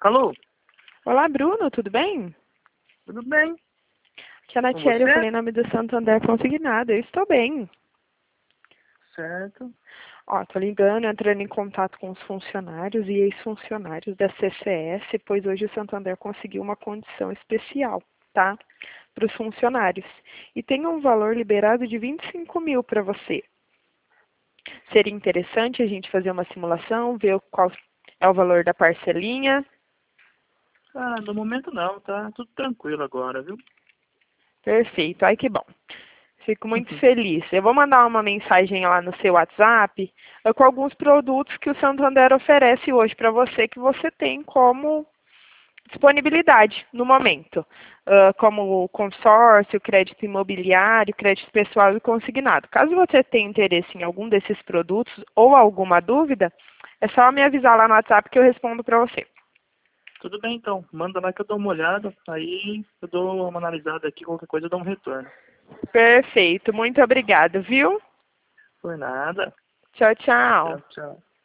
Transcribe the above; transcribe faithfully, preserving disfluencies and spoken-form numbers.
Alô? Olá, Bruno, tudo bem? Tudo bem? Aqui é a Com Natiele, eu você? falei em nome do Santander Consignado. Eu estou bem. Certo. Ó, tô ligando, entrando em contato com os funcionários e ex-funcionários da C C S, pois hoje o Santander conseguiu uma condição especial, tá? Para os funcionários. E tem um valor liberado de vinte e cinco mil para você. Seria interessante a gente fazer uma simulação, ver qual é o valor da parcelinha. Ah, no momento não, tá tudo tranquilo agora, viu? Perfeito, ai que bom. Fico muito feliz. Eu vou mandar uma mensagem lá no seu WhatsApp eh, com alguns produtos que o Santander oferece hoje para você, que você tem como disponibilidade no momento, ah, como o consórcio, crédito imobiliário, crédito pessoal e consignado. Caso você tenha interesse em algum desses produtos ou alguma dúvida, é só me avisar lá no WhatsApp que eu respondo para você. Tudo bem então, manda lá que eu dou uma olhada, aí eu dou uma analisada aqui, qualquer coisa eu dou um retorno. Perfeito, muito obrigada, viu? Por nada. Tchau, tchau. Tchau, tchau.